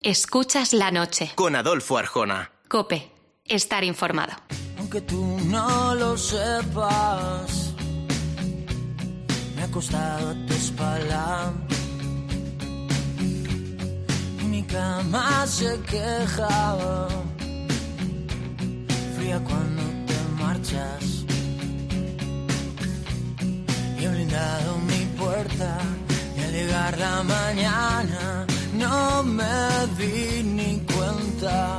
Escuchas la noche. Con Adolfo Arjona. COPE. Estar informado. Aunque tú no lo sepas, me ha costado a tu espalda. Mi cama se quejaba, fría cuando te marchas. Y he blindado mi puerta y al llegar la mañana no me di ni cuenta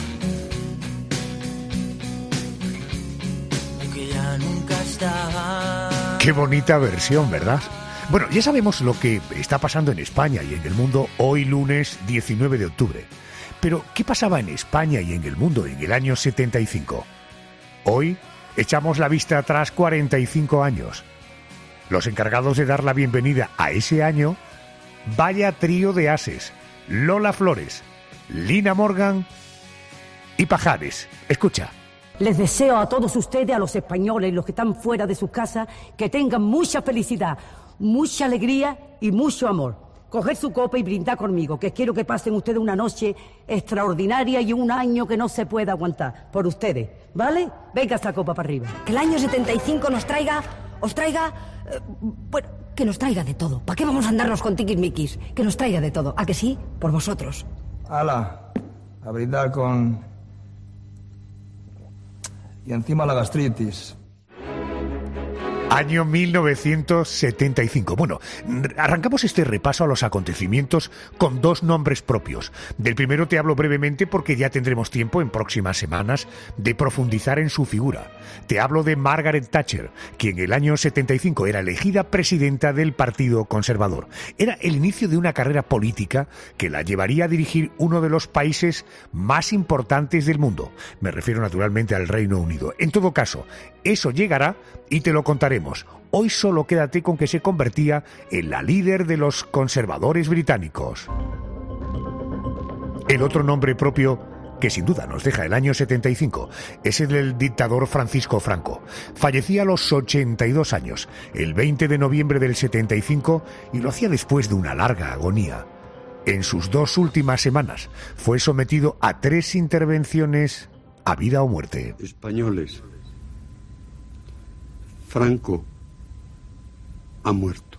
de que ya nunca estaba. Qué bonita versión, ¿verdad? Bueno, ya sabemos lo que está pasando en España y en el mundo hoy lunes 19 de octubre. Pero, ¿qué pasaba en España y en el mundo en el año 75? Hoy echamos la vista atrás 45 años. Los encargados de dar la bienvenida a ese año, vaya trío de ases: Lola Flores, Lina Morgan y Pajares. Escucha. Les deseo a todos ustedes, a los españoles, los que están fuera de sus casas, que tengan mucha felicidad, mucha alegría y mucho amor. Coger su copa y brindar conmigo, que quiero que pasen ustedes una noche extraordinaria y un año que no se pueda aguantar por ustedes, ¿vale? Venga esta copa para arriba. Que el año 75 nos traiga, bueno, que nos traiga de todo. ¿Para qué vamos a andarnos con tiquismiquis? Que nos traiga de todo. ¿A que sí? Por vosotros. ¡Hala! A brindar con... Y encima la gastritis. Año 1975. Bueno, arrancamos este repaso a los acontecimientos con dos nombres propios. Del primero te hablo brevemente porque ya tendremos tiempo en próximas semanas de profundizar en su figura. Te hablo de Margaret Thatcher, quien en el año 75 era elegida presidenta del Partido Conservador. Era el inicio de una carrera política que la llevaría a dirigir uno de los países más importantes del mundo. Me refiero naturalmente al Reino Unido. En todo caso, eso llegará y te lo contaremos. Hoy solo quédate con que se convertía en la líder de los conservadores británicos. El otro nombre propio, que sin duda nos deja el año 75, es el del dictador Francisco Franco. Fallecía a los 82 años, el 20 de noviembre del 75, y lo hacía después de una larga agonía. En sus 2 últimas semanas fue sometido a 3 intervenciones a vida o muerte. Españoles, Franco ha muerto.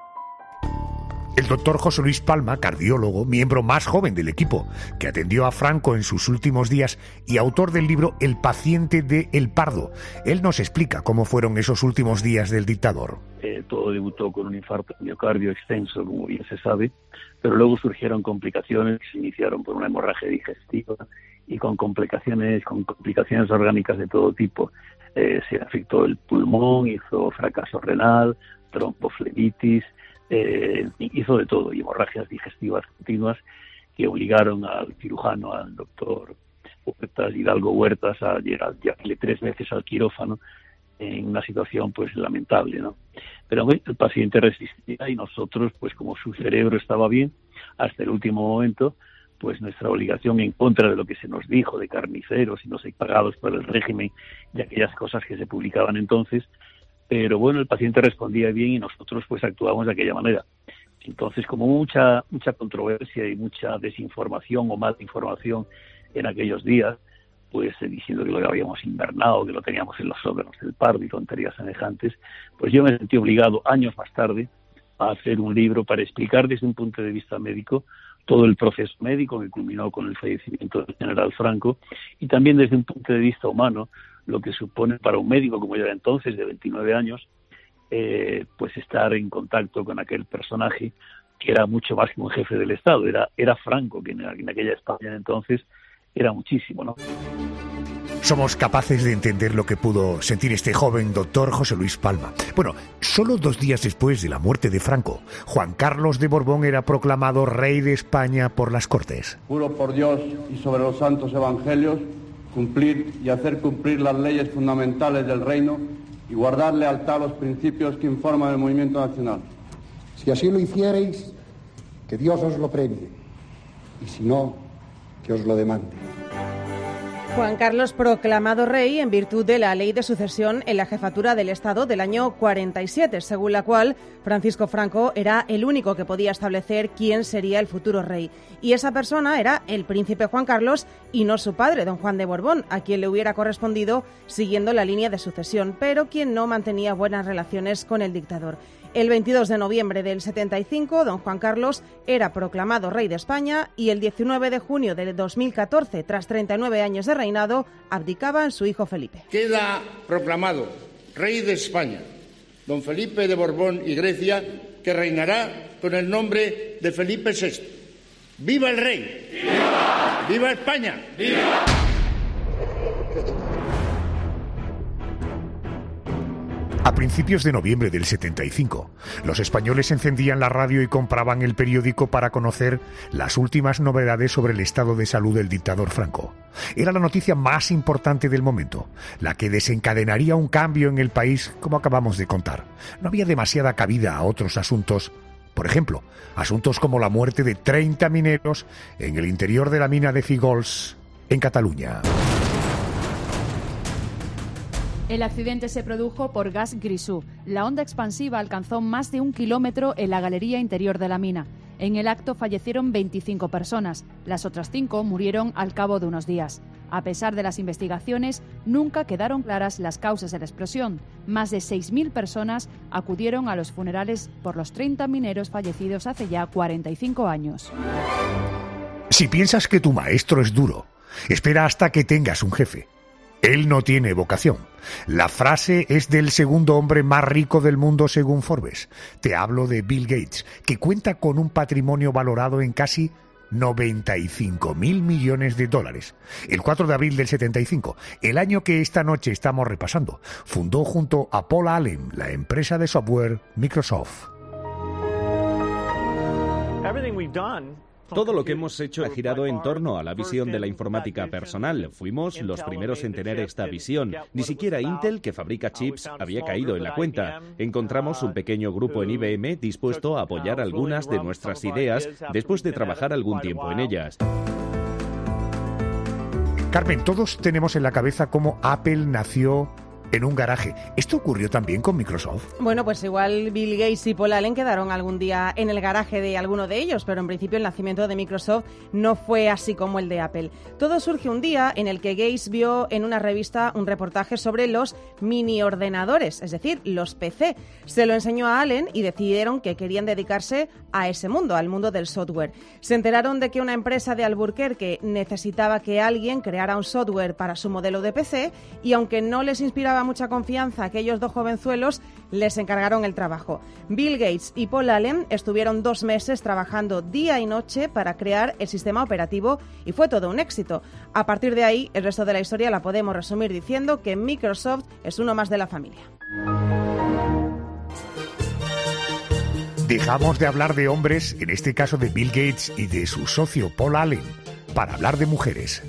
El doctor José Luis Palma, cardiólogo, miembro más joven del equipo, que atendió a Franco en sus últimos días y autor del libro El paciente de El Pardo. Él nos explica cómo fueron esos últimos días del dictador. Todo debutó con un infarto de miocardio extenso, como bien se sabe, pero luego surgieron complicaciones que se iniciaron por una hemorragia digestiva y con complicaciones orgánicas de todo tipo. Se afectó el pulmón, hizo fracaso renal, tromboflebitis, hizo de todo, y hemorragias digestivas continuas que obligaron al cirujano, al doctor Hidalgo Huertas, a llevarle 3 veces al quirófano en una situación pues lamentable, ¿no? Pero bueno, el paciente resistía y nosotros, pues como su cerebro estaba bien, hasta el último momento, pues nuestra obligación, en contra de lo que se nos dijo de carniceros y no sé, pagados por el régimen y aquellas cosas que se publicaban entonces, pero bueno, el paciente respondía bien y nosotros pues actuábamos de aquella manera. Entonces, como mucha controversia y mucha desinformación o mala información en aquellos días, pues diciendo que lo habíamos invernado, que lo teníamos en los órganos del pardo y tonterías semejantes, pues yo me sentí obligado años más tarde a hacer un libro para explicar desde un punto de vista médico todo el proceso médico que culminó con el fallecimiento del general Franco, y también desde un punto de vista humano lo que supone para un médico como yo era entonces, de 29 años, pues estar en contacto con aquel personaje que era mucho más que un jefe del Estado, era Franco, que en aquella España entonces era muchísimo, ¿no? Somos capaces de entender lo que pudo sentir este joven doctor José Luis Palma. Bueno, solo 2 días después de la muerte de Franco, Juan Carlos de Borbón era proclamado rey de España por las Cortes. Juro por Dios y sobre los santos evangelios cumplir y hacer cumplir las leyes fundamentales del reino y guardar lealtad a los principios que informan el movimiento nacional. Si así lo hiciereis, que Dios os lo premie, y si no, que os lo demande. Juan Carlos proclamado rey en virtud de la ley de sucesión en la jefatura del Estado del año 47, según la cual Francisco Franco era el único que podía establecer quién sería el futuro rey. Y esa persona era el príncipe Juan Carlos y no su padre, don Juan de Borbón, a quien le hubiera correspondido siguiendo la línea de sucesión, pero quien no mantenía buenas relaciones con el dictador. El 22 de noviembre del 75, don Juan Carlos era proclamado rey de España y el 19 de junio de 2014, tras 39 años de reinado, abdicaba en su hijo Felipe. Queda proclamado rey de España, don Felipe de Borbón y Grecia, que reinará con el nombre de Felipe VI. ¡Viva el rey! ¡Viva! ¡Viva España! ¡Viva! A principios de noviembre del 75, los españoles encendían la radio y compraban el periódico para conocer las últimas novedades sobre el estado de salud del dictador Franco. Era la noticia más importante del momento, la que desencadenaría un cambio en el país, como acabamos de contar. No había demasiada cabida a otros asuntos. Por ejemplo, asuntos como la muerte de 30 mineros en el interior de la mina de Fígols, en Cataluña. El accidente se produjo por gas grisú. La onda expansiva alcanzó más de 1 kilómetro en la galería interior de la mina. En el acto fallecieron 25 personas. Las otras 5 murieron al cabo de unos días. A pesar de las investigaciones, nunca quedaron claras las causas de la explosión. Más de 6.000 personas acudieron a los funerales por los 30 mineros fallecidos hace ya 45 años. Si piensas que tu maestro es duro, espera hasta que tengas un jefe. Él no tiene vocación. La frase es del segundo hombre más rico del mundo según Forbes. Te hablo de Bill Gates, que cuenta con un patrimonio valorado en casi 95.000 millones de dólares. El 4 de abril del 75, el año que esta noche estamos repasando, fundó junto a Paul Allen la empresa de software Microsoft. Todo lo que hemos hecho ha girado en torno a la visión de la informática personal. Fuimos los primeros en tener esta visión. Ni siquiera Intel, que fabrica chips, había caído en la cuenta. Encontramos un pequeño grupo en IBM dispuesto a apoyar algunas de nuestras ideas después de trabajar algún tiempo en ellas. Carmen, todos tenemos en la cabeza cómo Apple nació en un garaje. ¿Esto ocurrió también con Microsoft? Bueno, pues igual Bill Gates y Paul Allen quedaron algún día en el garaje de alguno de ellos, pero en principio el nacimiento de Microsoft no fue así como el de Apple. Todo surge un día en el que Gates vio en una revista un reportaje sobre los mini ordenadores, es decir, los PC. Se lo enseñó a Allen y decidieron que querían dedicarse a ese mundo, al mundo del software. Se enteraron de que una empresa de Albuquerque necesitaba que alguien creara un software para su modelo de PC y aunque no les inspiraba mucha confianza aquellos dos jovenzuelos, les encargaron el trabajo. Bill Gates y Paul Allen estuvieron 2 meses trabajando día y noche para crear el sistema operativo y fue todo un éxito. A partir de ahí, el resto de la historia la podemos resumir diciendo que Microsoft es uno más de la familia. Dejamos de hablar de hombres, en este caso de Bill Gates y de su socio Paul Allen, para hablar de mujeres.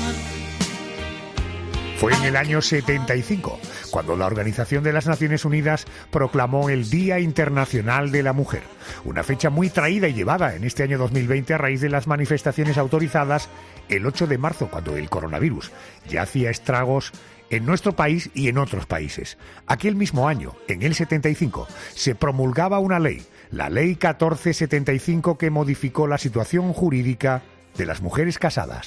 Fue en el año 75, cuando la Organización de las Naciones Unidas proclamó el Día Internacional de la Mujer, una fecha muy traída y llevada en este año 2020 a raíz de las manifestaciones autorizadas el 8 de marzo, cuando el coronavirus ya hacía estragos en nuestro país y en otros países. Aquel mismo año, en el 75, se promulgaba una ley, la Ley 1475, que modificó la situación jurídica de las mujeres casadas.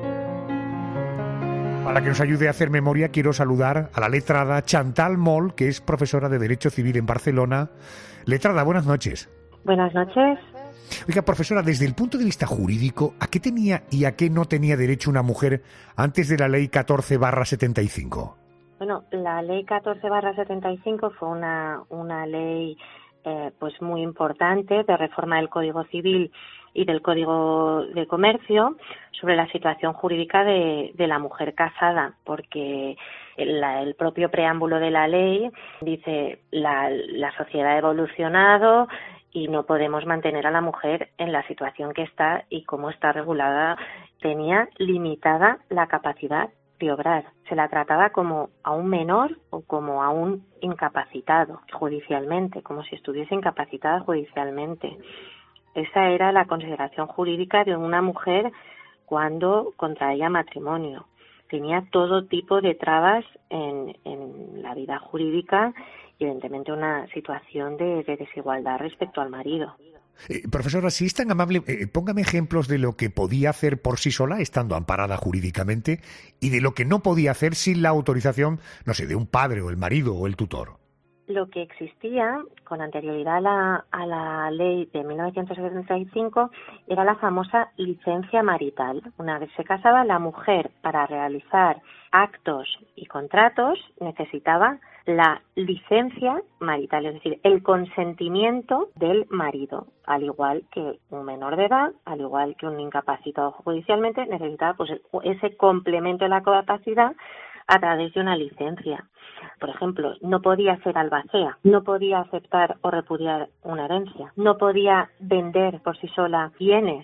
Para que nos ayude a hacer memoria, quiero saludar a la letrada Chantal Moll, que es profesora de Derecho Civil en Barcelona. Letrada, buenas noches. Buenas noches. Oiga, profesora, desde el punto de vista jurídico, ¿a qué tenía y a qué no tenía derecho una mujer antes de la Ley 14/75? Bueno, la Ley 14/75 fue una ley pues muy importante de reforma del Código Civil y del Código de Comercio sobre la situación jurídica de la mujer casada, porque el propio preámbulo de la ley dice la sociedad ha evolucionado y no podemos mantener a la mujer en la situación que está y como está regulada. Tenía limitada la capacidad de obrar. Se la trataba como a un menor o como a un incapacitado judicialmente, como si estuviese incapacitada judicialmente. Esa era la consideración jurídica de una mujer cuando contraía matrimonio. tenía todo tipo de trabas en la vida jurídica y evidentemente una situación de desigualdad respecto al marido. Profesora, si es tan amable, póngame ejemplos de lo que podía hacer por sí sola, estando amparada jurídicamente, y de lo que no podía hacer sin la autorización, no sé, de un padre o el marido o el tutor. Lo que existía con anterioridad a la ley de 1975 era la famosa licencia marital. Una vez se casaba, la mujer, para realizar actos y contratos, necesitaba la licencia marital, es decir, el consentimiento del marido, al igual que un menor de edad, al igual que un incapacitado judicialmente, necesitaba pues ese complemento de la capacidad a través de una licencia. Por ejemplo, no podía ser albacea, no podía aceptar o repudiar una herencia, no podía vender por sí sola bienes.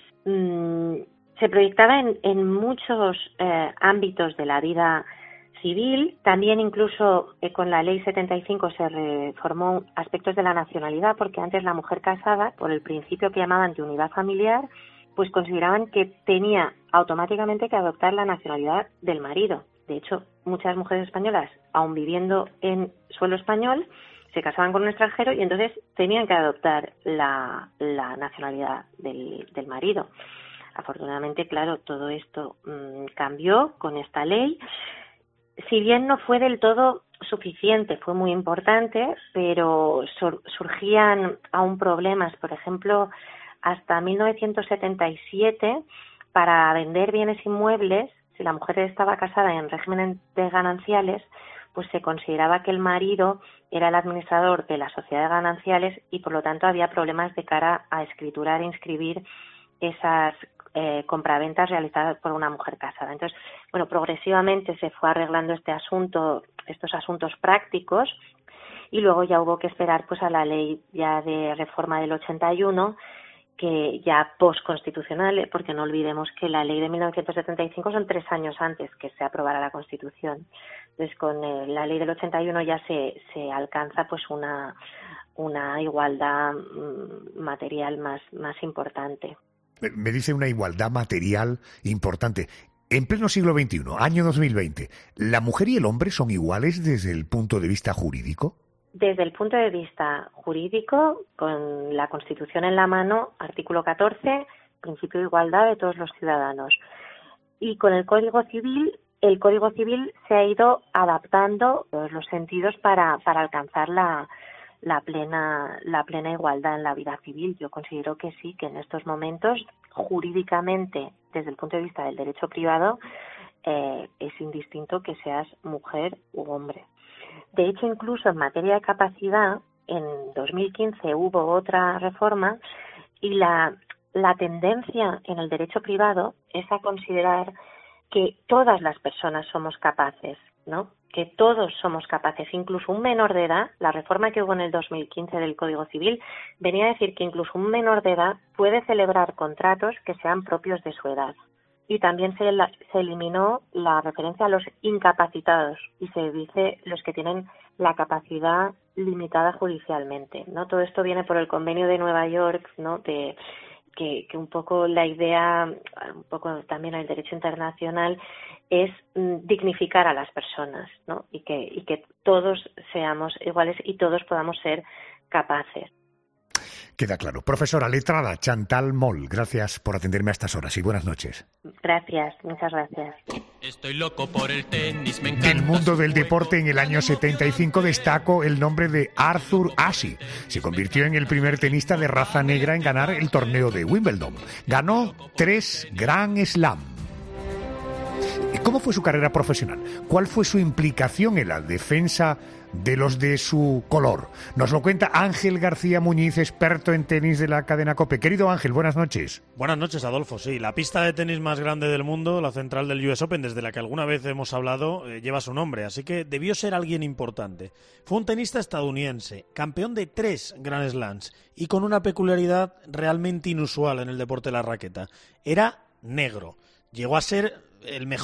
Se proyectaba en muchos ámbitos de la vida civil. También incluso con la ley 75 se reformó aspectos de la nacionalidad, porque antes la mujer casada, por el principio que llamaban de unidad familiar, pues consideraban que tenía automáticamente que adoptar la nacionalidad del marido. De hecho, muchas mujeres españolas, aun viviendo en suelo español, se casaban con un extranjero y entonces tenían que adoptar la nacionalidad del marido. Afortunadamente, claro, todo esto cambió con esta ley. Si bien no fue del todo suficiente, fue muy importante, pero surgían aún problemas. Por ejemplo, hasta 1977, para vender bienes inmuebles, si la mujer estaba casada en régimen de gananciales, pues se consideraba que el marido era el administrador de la sociedad de gananciales y por lo tanto había problemas de cara a escriturar e inscribir esas compraventas realizadas por una mujer casada. Entonces, bueno, progresivamente se fue arreglando estos asuntos prácticos, y luego ya hubo que esperar pues a la ley ya de reforma del 81, que ya postconstitucional, porque no olvidemos que la ley de 1975 son 3 años antes que se aprobara la Constitución. Entonces, con la ley del 81 ya se alcanza pues una igualdad material más importante. Me dice una igualdad material importante. En pleno siglo XXI, año 2020, ¿la mujer y el hombre son iguales desde el punto de vista jurídico? Desde el punto de vista jurídico, con la Constitución en la mano, artículo 14, principio de igualdad de todos los ciudadanos. Y con el Código Civil se ha ido adaptando en todos los sentidos para alcanzar la plena igualdad en la vida civil. Yo considero que sí, que en estos momentos, jurídicamente, desde el punto de vista del derecho privado, es indistinto que seas mujer u hombre. De hecho, incluso en materia de capacidad, en 2015 hubo otra reforma y la tendencia en el derecho privado es a considerar que todas las personas somos capaces, ¿no? Que todos somos capaces, incluso un menor de edad. La reforma que hubo en el 2015 del Código Civil venía a decir que incluso un menor de edad puede celebrar contratos que sean propios de su edad. Y también se eliminó la referencia a los incapacitados y se dice los que tienen la capacidad limitada judicialmente, ¿no? Todo esto viene por el Convenio de Nueva York, ¿no? Que un poco la idea, un poco también el derecho internacional, es dignificar a las personas, ¿no? Y que todos seamos iguales y todos podamos ser capaces. Queda claro. Profesora letrada Chantal Moll, gracias por atenderme a estas horas y buenas noches. Gracias, muchas gracias. Estoy loco por el tenis, me encanta. Del mundo del deporte, en el año 75 destaco el nombre de Arthur Ashe. Se convirtió en el primer tenista de raza negra en ganar el torneo de Wimbledon. Ganó 3 Grand Slam. ¿Cómo fue su carrera profesional? ¿Cuál fue su implicación en la defensa de los de su color? Nos lo cuenta Ángel García Muñiz, experto en tenis de la cadena COPE. Querido Ángel, buenas noches. Buenas noches, Adolfo. Sí, la pista de tenis más grande del mundo, la central del US Open, desde la que alguna vez hemos hablado, lleva su nombre, así que debió ser alguien importante. Fue un tenista estadounidense, campeón de 3 Grand Slams y con una peculiaridad realmente inusual en el deporte de la raqueta. Era negro. Llegó a ser el mejor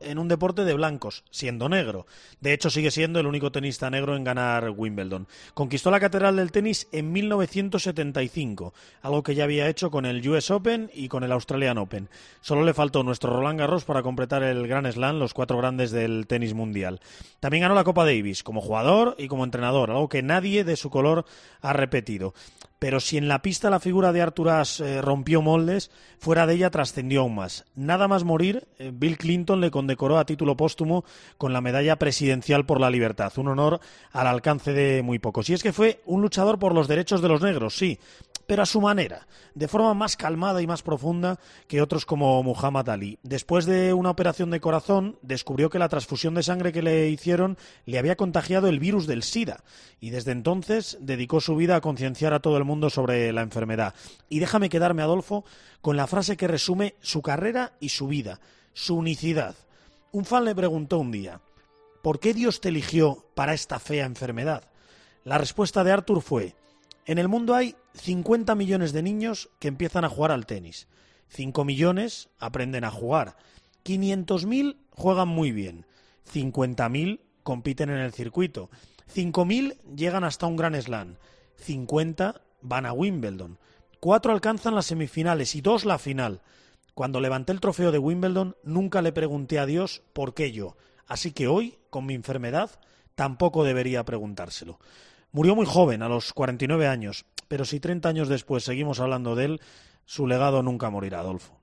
en un deporte de blancos, siendo negro. De hecho, sigue siendo el único tenista negro en ganar Wimbledon. Conquistó la catedral del tenis en 1975, algo que ya había hecho con el US Open y con el Australian Open. Solo le faltó nuestro Roland Garros para completar el Grand Slam, los 4 grandes del tenis mundial. También ganó la Copa Davis como jugador y como entrenador, algo que nadie de su color ha repetido. Pero si en la pista la figura de Arthur Ashe rompió moldes, fuera de ella trascendió aún más. Nada más morir, Bill Clinton le condecoró a título póstumo con la Medalla Presidencial por la Libertad, un honor al alcance de muy pocos. Y es que fue un luchador por los derechos de los negros, sí, pero a su manera, de forma más calmada y más profunda que otros como Muhammad Ali. Después de una operación de corazón, descubrió que la transfusión de sangre que le hicieron le había contagiado el virus del SIDA, y desde entonces dedicó su vida a concienciar a todo el mundo sobre la enfermedad. Y déjame quedarme, Adolfo, con la frase que resume su carrera y su vida, su unicidad. Un fan le preguntó un día: ¿por qué Dios te eligió para esta fea enfermedad? La respuesta de Arthur fue: en el mundo hay 50 millones de niños que empiezan a jugar al tenis. 5 millones aprenden a jugar. 500.000 juegan muy bien. 50.000 compiten en el circuito. 5.000 llegan hasta un Grand Slam. 50 van a Wimbledon. 4 alcanzan las semifinales y 2 la final. Cuando levanté el trofeo de Wimbledon, nunca le pregunté a Dios por qué yo. Así que hoy, con mi enfermedad, tampoco debería preguntárselo. Murió muy joven, a los 49 años, pero si 30 años después seguimos hablando de él, su legado nunca morirá, Adolfo.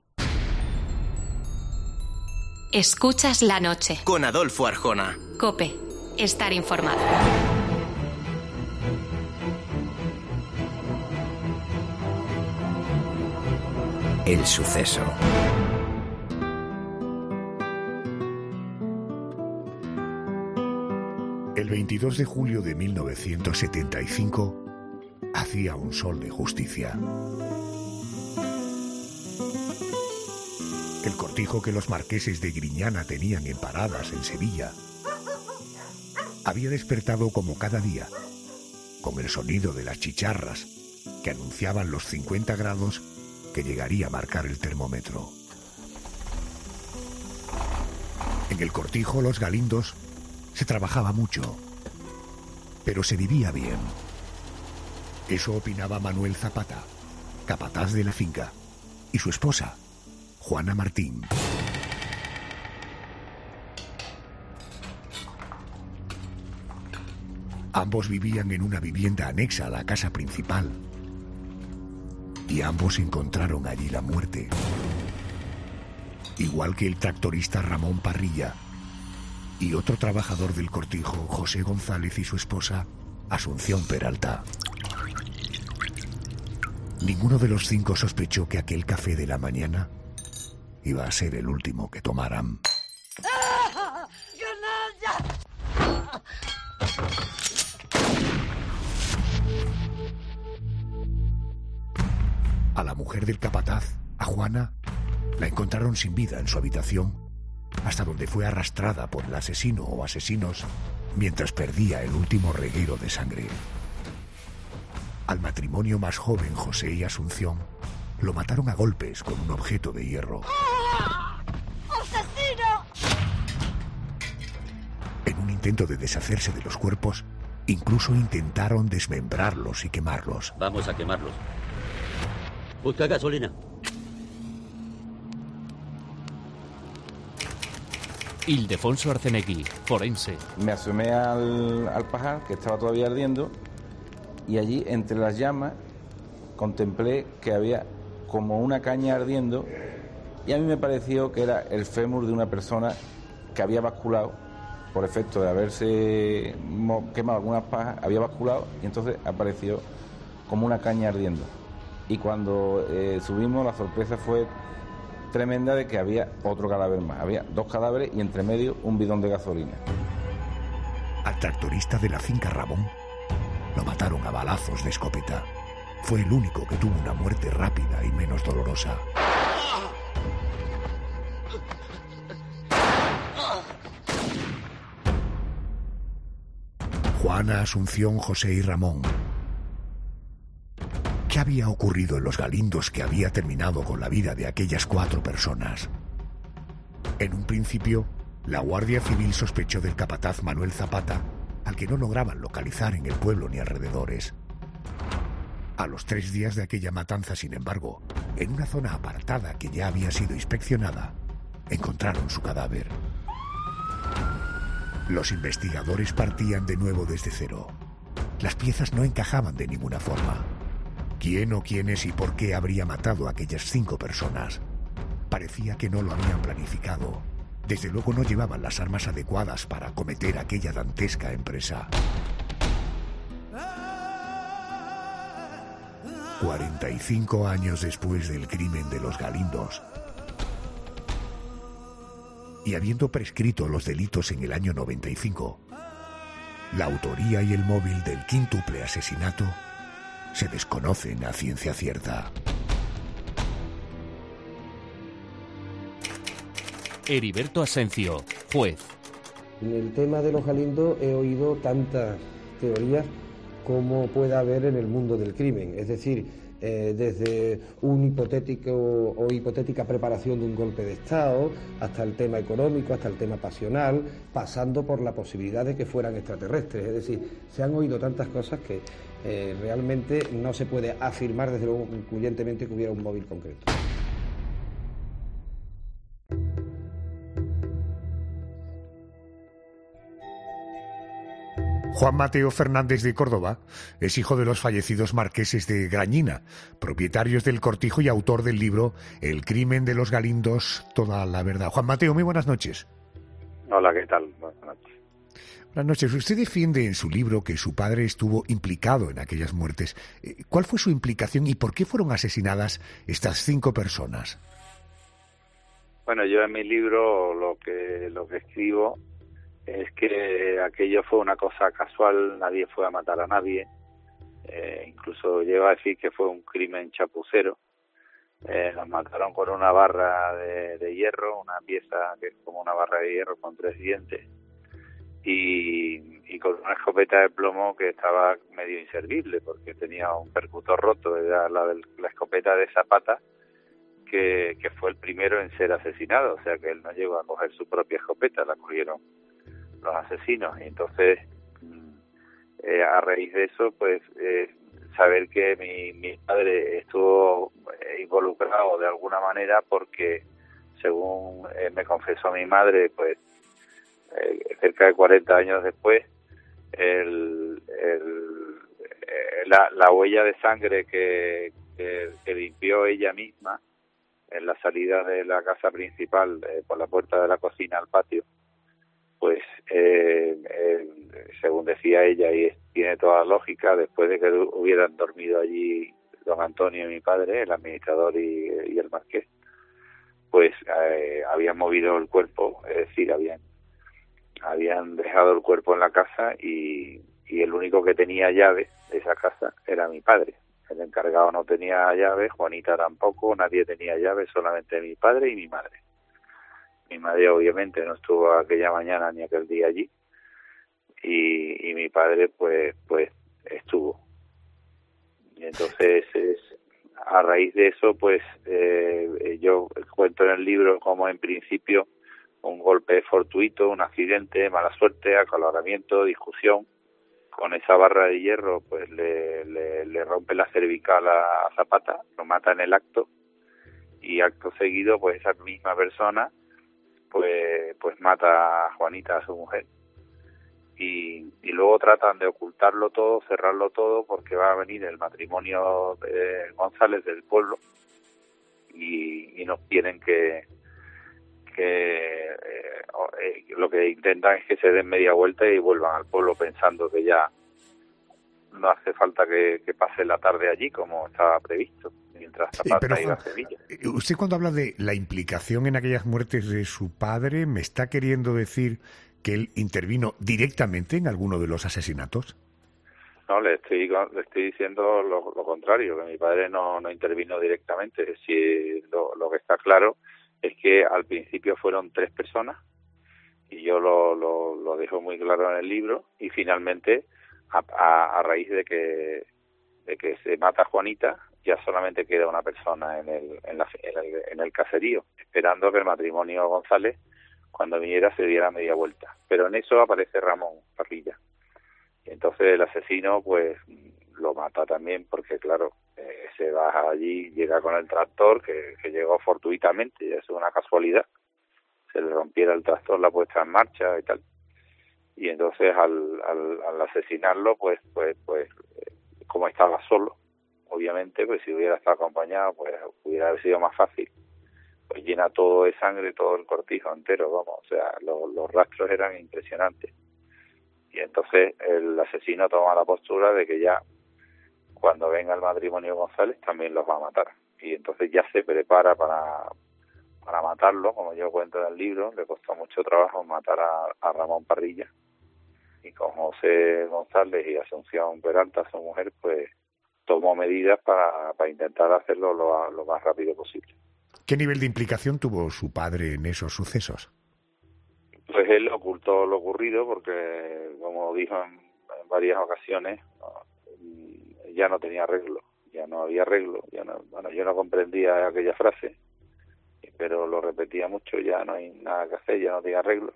Escuchas la noche. Con Adolfo Arjona. COPE. Estar informado. El suceso. El 22 de julio de 1975 hacía un sol de justicia. El cortijo que los marqueses de Griñana tenían en Paradas, en Sevilla, había despertado como cada día, con el sonido de las chicharras que anunciaban los 50 grados que llegaría a marcar el termómetro. En el cortijo Los Galindos se trabajaba mucho, pero se vivía bien. Eso opinaba Manuel Zapata, capataz de la finca, y su esposa, Juana Martín. Ambos vivían en una vivienda anexa a la casa principal, y ambos encontraron allí la muerte. Igual que el tractorista Ramón Parrilla y otro trabajador del cortijo, José González, y su esposa, Asunción Peralta. Ninguno de los 5 sospechó que aquel café de la mañana iba a ser el último que tomaran. A la mujer del capataz, a Juana, la encontraron sin vida en su habitación, hasta donde fue arrastrada por el asesino o asesinos mientras perdía el último reguero de sangre. Al matrimonio más joven, José y Asunción, lo mataron a golpes con un objeto de hierro. ¡Asesino! En un intento de deshacerse de los cuerpos, incluso intentaron desmembrarlos y quemarlos. Vamos a quemarlos. Busca gasolina. Ildefonso Arcenegui, forense. Me asomé al pajar, que estaba todavía ardiendo, y allí, entre las llamas, contemplé que había como una caña ardiendo, y a mí me pareció que era el fémur de una persona que había basculado, por efecto de haberse quemado algunas pajas, había basculado, y entonces apareció como una caña ardiendo. Y cuando subimos, la sorpresa fue tremenda de que había otro cadáver más. Había 2 cadáveres y entre medio un bidón de gasolina. Al tractorista de la finca Ramón lo mataron a balazos de escopeta. Fue el único que tuvo una muerte rápida y menos dolorosa. Juana, Asunción, José y Ramón. ¿Qué había ocurrido en Los Galindos que había terminado con la vida de aquellas 4 personas? En un principio, La Guardia Civil sospechó del capataz Manuel Zapata, al que no lograban localizar en el pueblo ni alrededores. A los 3 días de aquella matanza, sin embargo, en una zona apartada que ya había sido inspeccionada, encontraron su cadáver. Los investigadores partían de nuevo desde cero. Las piezas no encajaban de ninguna forma. ¿Quién o quiénes y por qué habría matado a aquellas 5 personas? Parecía que no lo habían planificado. Desde luego no llevaban las armas adecuadas para acometer aquella dantesca empresa. 45 años después del crimen de los Galindos, y habiendo prescrito los delitos en el año 95, la autoría y el móvil del quíntuple asesinato se desconocen a ciencia cierta. Heriberto Asencio, juez. En el tema de los Galindos he oído tantas teorías como pueda haber en el mundo del crimen, es decir, desde un hipotético o hipotética preparación de un golpe de Estado, hasta el tema económico, hasta el tema pasional, pasando por la posibilidad de que fueran extraterrestres. Es decir, se han oído tantas cosas que realmente no se puede afirmar desde luego concluyentemente que hubiera un móvil concreto. Juan Mateo Fernández de Córdoba es hijo de los fallecidos marqueses de Grañina, propietarios del Cortijo y autor del libro El crimen de los Galindos, toda la verdad. Juan Mateo, muy buenas noches. Hola, ¿qué tal? Buenas noches. Buenas noches. Usted defiende en su libro que su padre estuvo implicado en aquellas muertes. ¿Cuál fue su implicación y por qué fueron asesinadas estas 5 personas? Bueno, yo en mi libro lo que escribo es que aquello fue una cosa casual, nadie fue a matar a nadie, incluso llego a decir que fue un crimen chapucero. Nos mataron con una barra de hierro, una pieza que es como una barra de hierro con 3 dientes, y con una escopeta de plomo que estaba medio inservible porque tenía un percutor roto, era la escopeta de Zapata, que fue el primero en ser asesinado, o sea que él no llegó a coger su propia escopeta, la cogieron los asesinos. Y entonces a raíz de eso pues saber que mi padre estuvo involucrado de alguna manera porque según me confesó mi madre pues cerca de 40 años después la huella de sangre que limpió ella misma en la salida de la casa principal por la puerta de la cocina al patio, pues según decía ella, y tiene toda la lógica, después de que hubieran dormido allí don Antonio y mi padre, el administrador y el marqués, pues habían movido el cuerpo, es decir, habían dejado el cuerpo en la casa y el único que tenía llave de esa casa era mi padre. El encargado no tenía llave, Juanita tampoco, nadie tenía llave, solamente mi padre y mi madre. Mi madre obviamente no estuvo aquella mañana ni aquel día allí y mi padre pues estuvo. Y entonces a raíz de eso pues yo cuento en el libro como en principio un golpe fortuito, un accidente, mala suerte, acaloramiento, discusión. Con esa barra de hierro pues le rompe la cervical a Zapata, lo mata en el acto y acto seguido pues esa misma persona pues mata a Juanita, a su mujer, y luego tratan de ocultarlo todo, cerrarlo todo, porque va a venir el matrimonio de González del pueblo y nos quieren que lo que intentan es que se den media vuelta y vuelvan al pueblo pensando que ya no hace falta que pase la tarde allí como estaba previsto, mientras Zapata iba a Sevilla. Usted cuando habla de la implicación en aquellas muertes de su padre, ¿me está queriendo decir que él intervino directamente en alguno de los asesinatos? No, le estoy diciendo lo contrario, que mi padre no intervino directamente. Si lo que está claro es que al principio fueron 3 personas, y yo lo dejo muy claro en el libro, y finalmente a raíz de que se mata a Juanita, ya solamente queda una persona en el caserío, esperando que el matrimonio González cuando viniera se diera media vuelta. Pero en eso aparece Ramón Parrilla. Y entonces el asesino pues lo mata también porque, claro, se baja allí, llega con el tractor, que llegó fortuitamente, y es una casualidad. Se le rompiera el tractor, la puesta en marcha y tal. Y entonces al asesinarlo, pues como estaba solo, obviamente, pues si hubiera estado acompañado, pues hubiera haber sido más fácil. Pues llena todo de sangre, todo el cortijo entero, vamos, o sea, los rastros eran impresionantes. Y entonces el asesino toma la postura de que ya cuando venga el matrimonio González también los va a matar. Y entonces ya se prepara para matarlo, como yo cuento en el libro. Le costó mucho trabajo matar a Ramón Parrilla. Y con José González y Asunción Peralta, su mujer, pues tomó medidas para intentar hacerlo lo más rápido posible. ¿Qué nivel de implicación tuvo su padre en esos sucesos? Pues él ocultó lo ocurrido porque, como dijo en varias ocasiones, ya no tenía arreglo, ya no había arreglo. Yo no comprendía aquella frase, pero lo repetía mucho, ya no hay nada que hacer, ya no tiene arreglo.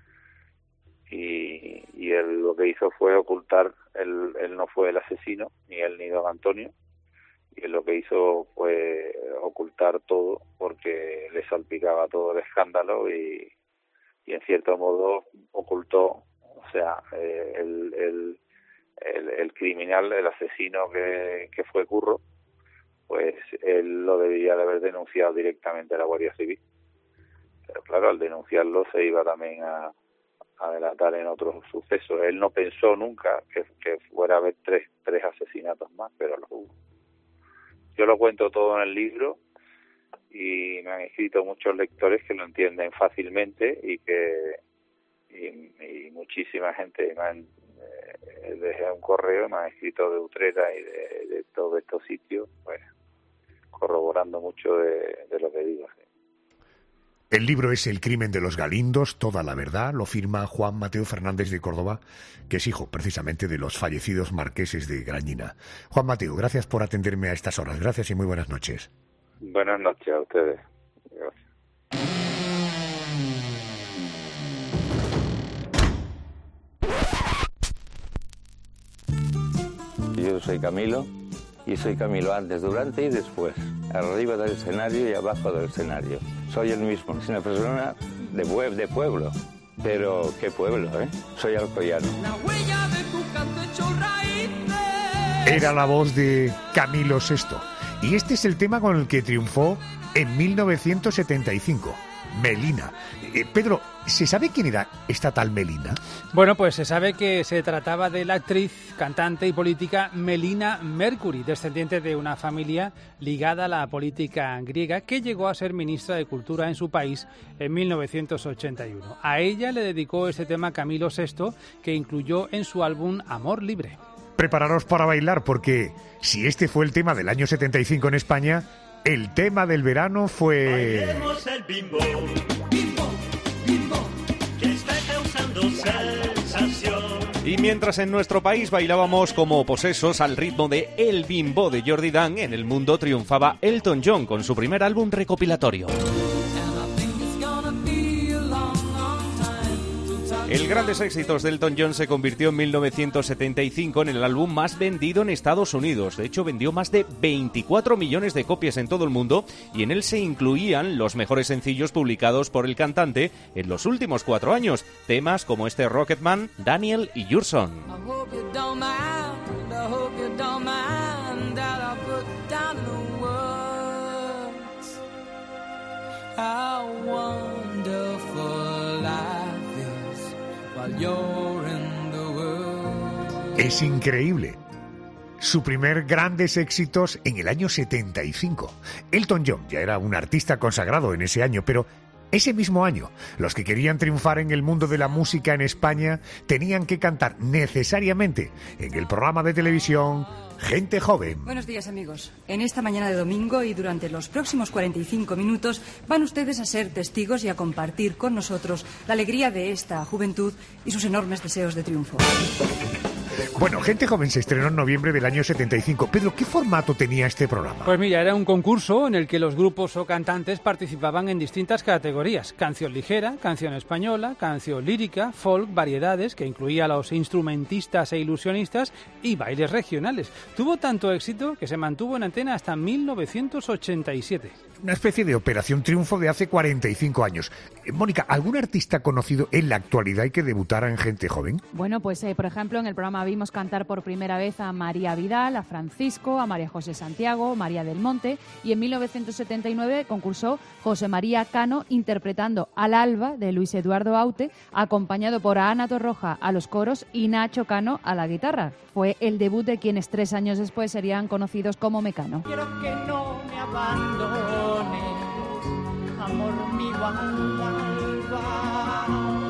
Y él lo que hizo fue ocultar, él no fue el asesino, ni él ni don Antonio, y él lo que hizo fue ocultar todo porque le salpicaba todo el escándalo y en cierto modo ocultó, o sea, el criminal, el asesino que fue Curro, pues él lo debería de haber denunciado directamente a la Guardia Civil. Pero claro, al denunciarlo se iba también a delatar en otros sucesos. Él no pensó nunca que fuera a haber tres asesinatos más, pero los hubo. Yo lo cuento todo en el libro y me han escrito muchos lectores que lo entienden fácilmente y muchísima gente me han dejado un correo y me han escrito de Utrera y de todos estos sitios, pues corroborando mucho de lo que digo. ¿Sí? El libro es El crimen de los Galindos, toda la verdad, lo firma Juan Mateo Fernández de Córdoba, que es hijo precisamente de los fallecidos marqueses de Grañina. Juan Mateo, gracias por atenderme a estas horas. Gracias y muy buenas noches. Buenas noches a ustedes. Gracias. Yo soy Camilo, y soy Camilo antes, durante y después, arriba del escenario y abajo del escenario. Soy el mismo, es una persona de pueblo, pero qué pueblo, ¿eh? Soy alcoyano. Era la voz de Camilo VI, y este es el tema con el que triunfó en 1975, Melina. Pedro, ¿se sabe quién era esta tal Melina? Bueno, pues se sabe que se trataba de la actriz, cantante y política Melina Mercury, descendiente de una familia ligada a la política griega que llegó a ser ministra de Cultura en su país en 1981. A ella le dedicó este tema Camilo VI, que incluyó en su álbum Amor Libre. Prepararos para bailar, porque si este fue el tema del año 75 en España, el tema del verano fue... Bailemos el bimbo, bimbo, bimbo, que está causando sensación. Y mientras en nuestro país bailábamos como posesos al ritmo de El Bimbo de Jordi Dan, en el mundo triunfaba Elton John con su primer álbum recopilatorio. El Grandes Éxitos de Elton John se convirtió en 1975 en el álbum más vendido en Estados Unidos. De hecho, vendió más de 24 millones de copias en todo el mundo y en él se incluían los mejores sencillos publicados por el cantante en los últimos 4 años. Temas como este Rocketman, Daniel y Your Son. Es increíble. Su primer Grandes Éxitos en el año 75. Elton John ya era un artista consagrado en ese año, pero ese mismo año, los que querían triunfar en el mundo de la música en España tenían que cantar necesariamente en el programa de televisión Gente Joven. Buenos días, amigos. En esta mañana de domingo y durante los próximos 45 minutos van ustedes a ser testigos y a compartir con nosotros la alegría de esta juventud y sus enormes deseos de triunfo. Bueno, Gente Joven se estrenó en noviembre del año 75. Pedro, ¿qué formato tenía este programa? Pues mira, era un concurso en el que los grupos o cantantes participaban en distintas categorías. Canción ligera, canción española, canción lírica, folk, variedades, que incluía a los instrumentistas e ilusionistas, y bailes regionales. Tuvo tanto éxito que se mantuvo en antena hasta 1987. Una especie de operación triunfo de hace 45 años. Mónica, ¿algún artista conocido en la actualidad y que debutara en Gente Joven? Bueno, pues por ejemplo en el programa vimos cantar por primera vez a María Vidal, a Francisco, a María José Santiago, María del Monte, y en 1979 concursó José María Cano interpretando Al Alba de Luis Eduardo Aute, acompañado por Ana Torroja a los coros y Nacho Cano a la guitarra. Fue el debut de quienes 3 años después serían conocidos como Mecano. Quiero que no me abandones, amor mío, al alba,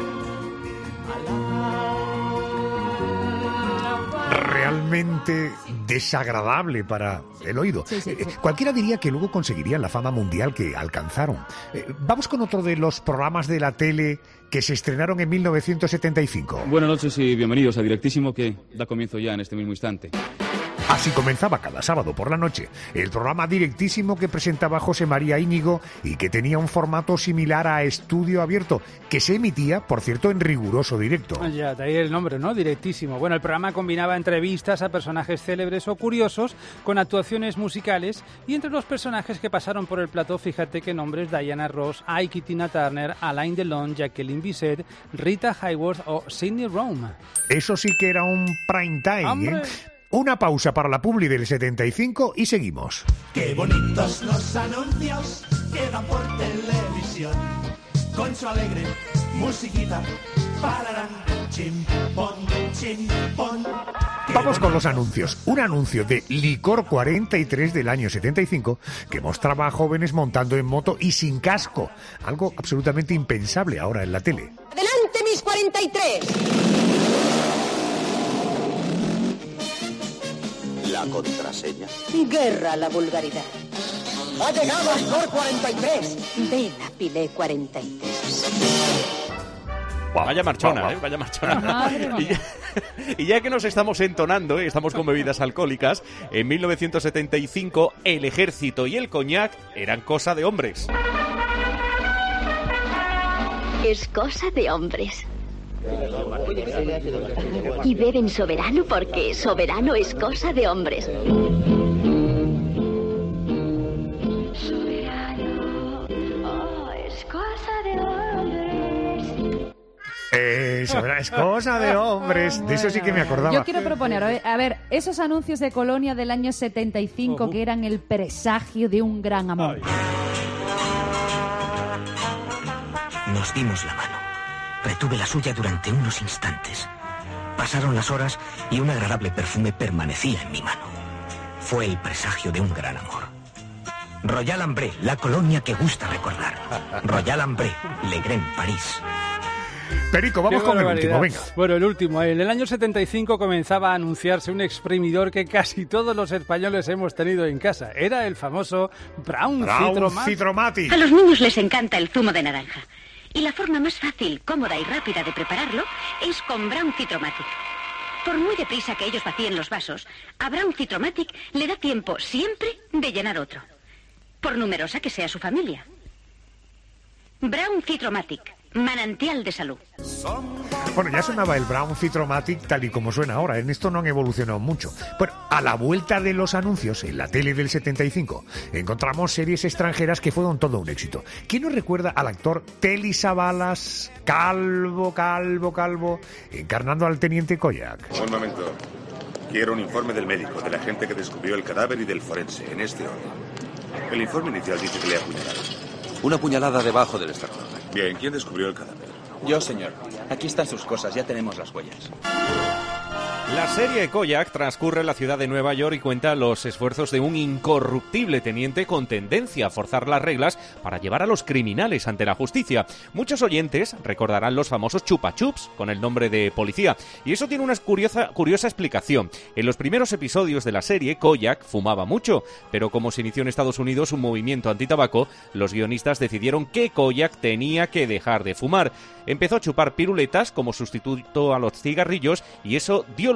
Realmente desagradable para el oído. Sí. Cualquiera diría que luego conseguirían la fama mundial que alcanzaron. Vamos con otro de los programas de la tele que se estrenaron en 1975. Buenas noches y bienvenidos a Directísimo, que da comienzo ya en este mismo instante. Así comenzaba cada sábado por la noche el programa Directísimo que presentaba José María Íñigo y que tenía un formato similar a Estudio Abierto, que se emitía, por cierto, en riguroso directo. Ya, de ahí el nombre, ¿no? Directísimo. Bueno, el programa combinaba entrevistas a personajes célebres o curiosos con actuaciones musicales, y entre los personajes que pasaron por el plató, fíjate qué nombres: Diana Ross, Ike y Tina Turner, Alain Delon, Jacqueline Bisset, Rita Hayworth o Sidney Rome. Eso sí que era un prime time, ¿eh? Una pausa para la publi del 75 y seguimos. Qué bonitos los anuncios que dan por televisión, con su alegre musiquita, pararán, chimpón, chimpón. Vamos con los anuncios. Un anuncio de Licor 43 del año 75 que mostraba a jóvenes montando en moto y sin casco, algo absolutamente impensable ahora en la tele. ¡Adelante, mis 43! La contraseña. Guerra a la vulgaridad. ¡Ha llegado el Licor 43! Ven a Pilé 43. Vaya marchona, vaya marchona. Y ya que nos estamos entonando, estamos con bebidas alcohólicas, en 1975 el ejército y el coñac eran cosa de hombres. Es cosa de hombres. Y beben Soberano porque Soberano es cosa de hombres. Soberano, oh, es cosa de hombres. Es cosa de hombres. De eso sí que me acordaba. Yo quiero proponer, a ver, esos anuncios de Colonia del año 75 que eran el presagio de un gran amor. Nos dimos la mano. Retuve la suya durante unos instantes. Pasaron las horas y un agradable perfume permanecía en mi mano. Fue el presagio de un gran amor. Royal Ambré, la colonia que gusta recordar. Royal Ambré, Le Gren, París. Perico, vamos con el último, venga. Bueno, el último. En el año 75 comenzaba a anunciarse un exprimidor que casi todos los españoles hemos tenido en casa. Era el famoso Brown Citromatic. A los niños les encanta el zumo de naranja. Y la forma más fácil, cómoda y rápida de prepararlo es con Brown Citromatic. Por muy deprisa que ellos vacíen los vasos, a Brown Citromatic le da tiempo siempre de llenar otro, por numerosa que sea su familia. Brown Citromatic, manantial de salud. Bueno, ya sonaba el Brown Citromatic tal y como suena ahora. En esto no han evolucionado mucho. Bueno, a la vuelta de los anuncios en la tele del 75 encontramos series extranjeras que fueron todo un éxito. ¿Quién nos recuerda al actor Telly Savalas, calvo, encarnando al teniente Koyak? Un momento. Quiero un informe del médico, del agente que descubrió el cadáver y del forense, en este orden. El informe inicial dice que le apuñalaron. Una puñalada debajo del esternón. Bien, ¿quién descubrió el cadáver? Yo, señor. Aquí están sus cosas, ya tenemos las huellas. La serie Koyak transcurre en la ciudad de Nueva York y cuenta los esfuerzos de un incorruptible teniente con tendencia a forzar las reglas para llevar a los criminales ante la justicia. Muchos oyentes recordarán los famosos chupa chups con el nombre de policía, y eso tiene una curiosa explicación. En los primeros episodios de la serie, Koyak fumaba mucho, pero como se inició en Estados Unidos un movimiento antitabaco, los guionistas decidieron que Koyak tenía que dejar de fumar. Empezó a chupar piruletas como sustituto a los cigarrillos y eso dio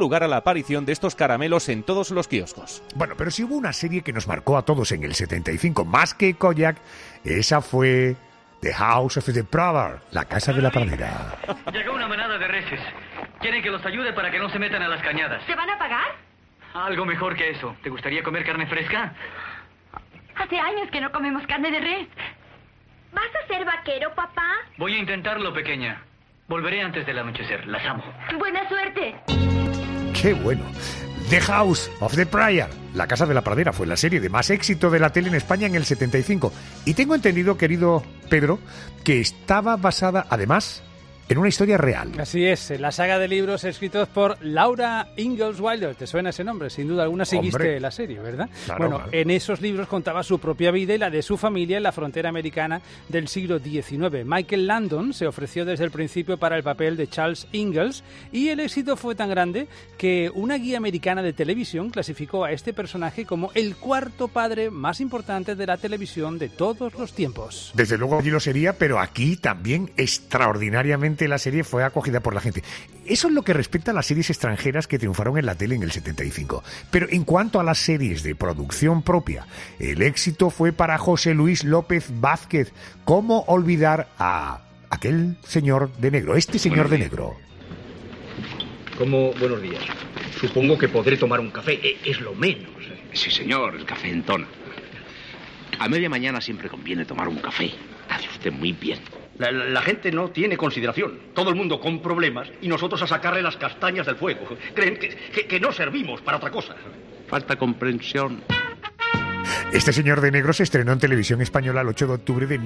lugar a la aparición de estos caramelos en todos los kioscos. Bueno, pero si hubo una serie que nos marcó a todos en el 75, más que Kojak, esa fue The House of the Prowler, la casa de la pradera. Llegó una manada de reses. Quieren que los ayude para que no se metan a las cañadas. ¿Se van a pagar? Algo mejor que eso. ¿Te gustaría comer carne fresca? Hace años que no comemos carne de res. ¿Vas a ser vaquero, papá? Voy a intentarlo, pequeña. Volveré antes del anochecer. Las amo. Buena suerte. ¡Qué bueno! The House of the Prowler, la casa de la pradera, fue la serie de más éxito de la tele en España en el 75. Y tengo entendido, querido Pedro, que estaba basada, además, en una historia real. Así es, la saga de libros escritos por Laura Ingalls Wilder. ¿Te suena ese nombre? Sin duda alguna seguiste Hombre. La serie, ¿verdad? Claro, bueno, claro. En esos libros contaba su propia vida y la de su familia en la frontera americana del siglo XIX. Michael Landon se ofreció desde el principio para el papel de Charles Ingalls y el éxito fue tan grande que una guía americana de televisión clasificó a este personaje como el cuarto padre más importante de la televisión de todos los tiempos. Desde luego allí lo sería, pero aquí también extraordinariamente la serie fue acogida por la gente. Eso es lo que respecta a las series extranjeras que triunfaron en la tele en el 75. Pero en cuanto a las series de producción propia, el éxito fue para José Luis López Vázquez. ¿Cómo olvidar a aquel señor de negro, este señor de negro? ¿Cómo? Buenos días. Supongo que podré tomar un café, es lo menos. Sí, señor, el café entona. A media mañana siempre conviene tomar un café. Hace usted muy bien. La gente no tiene consideración. Todo el mundo con problemas y nosotros a sacarle las castañas del fuego. Creen que no servimos para otra cosa. Falta comprensión. Este señor de negro se estrenó en televisión española el 8 de octubre de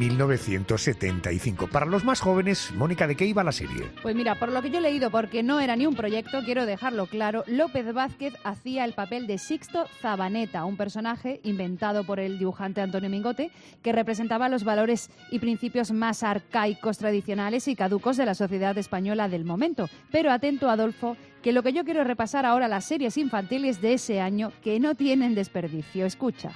1975. Para los más jóvenes, Mónica, ¿de qué iba la serie? Pues mira, por lo que yo he leído, porque no era ni un proyecto, quiero dejarlo claro, López Vázquez hacía el papel de Sixto Zabaneta, un personaje inventado por el dibujante Antonio Mingote, que representaba los valores y principios más arcaicos, tradicionales y caducos de la sociedad española del momento. Pero atento, Adolfo, que lo que yo quiero repasar ahora las series infantiles de ese año que no tienen desperdicio. Escucha.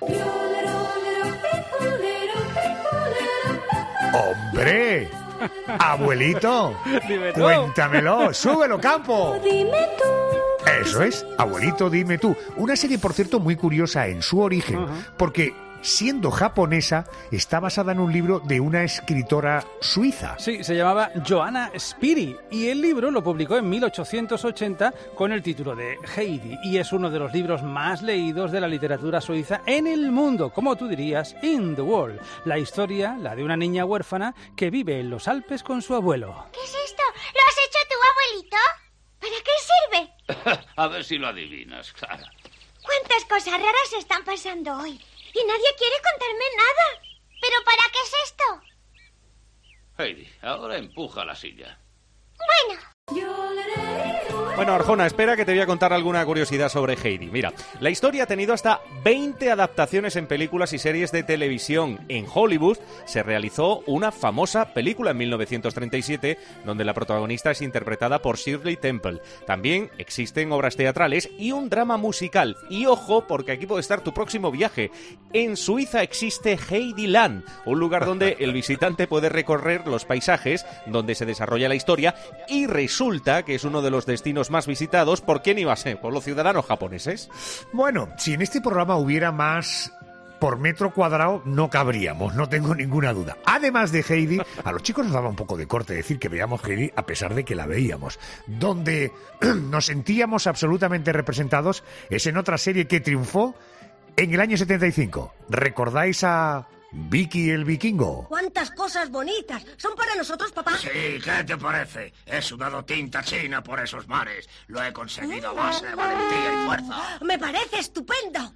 ¡Hombre! ¡Abuelito! Dime tú. ¡Cuéntamelo! ¡Súbelo, campo! Dime tú. Eso es, Abuelito, dime tú. Una serie, por cierto, muy curiosa en su origen, porque siendo japonesa, está basada en un libro de una escritora suiza. Sí, se llamaba Johanna Spiri y el libro lo publicó en 1880 con el título de Heidi y es uno de los libros más leídos de la literatura suiza en el mundo, como tú dirías, in the world. La historia, la de una niña huérfana que vive en los Alpes con su abuelo. ¿Qué es esto? ¿Lo has hecho tú, abuelito? ¿Para qué sirve? A ver si lo adivinas, Clara. ¿Cuántas cosas raras están pasando hoy? Y nadie quiere contarme nada. ¿Pero para qué es esto? Heidi, ahora empuja la silla. Bueno. Bueno, Arjona, espera que te voy a contar alguna curiosidad sobre Heidi. Mira, la historia ha tenido hasta 20 adaptaciones en películas y series de televisión. En Hollywood se realizó una famosa película en 1937, donde la protagonista es interpretada por Shirley Temple. También existen obras teatrales y un drama musical. Y ojo, porque aquí puede estar tu próximo viaje. En Suiza existe Heidiland, un lugar donde el visitante puede recorrer los paisajes donde se desarrolla la historia y resulta que es uno de los destinos más visitados. ¿Por quién iba a ser? ¿Por los ciudadanos japoneses? Bueno, si en este programa hubiera más por metro cuadrado, no cabríamos, no tengo ninguna duda. Además de Heidi, a los chicos nos daba un poco de corte decir que veíamos Heidi a pesar de que la veíamos. Donde nos sentíamos absolutamente representados es en otra serie que triunfó en el año 75. ¿Recordáis a Vicky el Vikingo? ¡Cuántas cosas bonitas! ¿Son para nosotros, papá? Sí, ¿qué te parece? He sudado tinta china por esos mares. Lo he conseguido a base de valentía y fuerza. ¡Me parece estupendo!